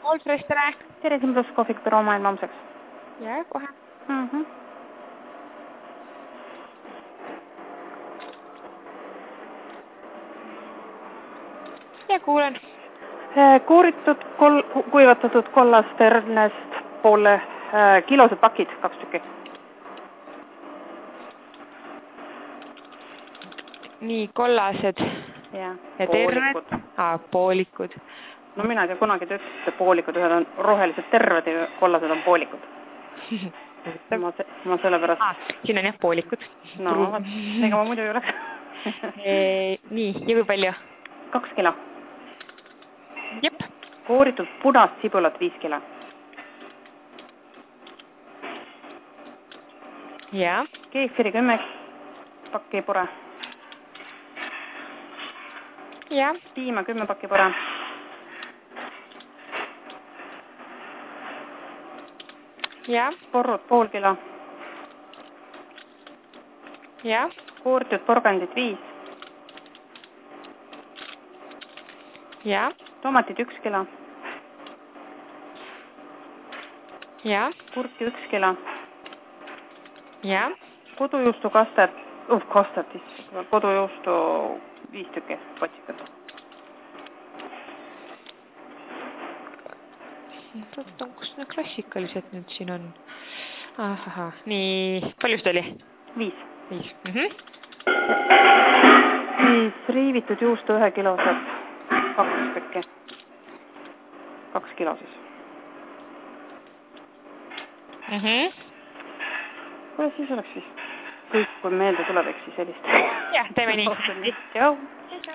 Olfres, tere! Tere, siin pluss kohvik büroo maailma homseks. Jaa, kohe. Ja kuulen. Kuuritud, kuivatatud kollast ternest poole kilosed pakid, 2 tükki. Nii, kollased Ja terved. Poolikud. No mina ei tea, kunagi te ütlesite poolikud, ühed on rohelised terved ja kollased on poolikud. ma sellepärast... Siin on jah poolikud. No, ega ma muidu ei oleks. Nii, ja kui palju? 2 kilo. Jep. Kooritud punast sibulat 5 kilo. Ja. Keefiri 10 pakki pure. Ja. Piima 10 pakki pure. Ja. Porrud pool kilo. Ja. Kooritud porgandid 5. Ja. Tomatid 1 kilo. Ja. Kurki 1 kilo. Ja. Kodujuustu kastet, kodujuustu 5 tükki potsikat. Kus need klassikalised nüüd siin on? Ahaha, nii, palju seda oli? 5. 5. Siis riivitud juustu 1 kilosed, 2 tükki. 2 kilo siis. Kuidas siis oleks siis? Kõik, kui meelde tuleb, eks siis helist. Jah, teeme nii. Tšau.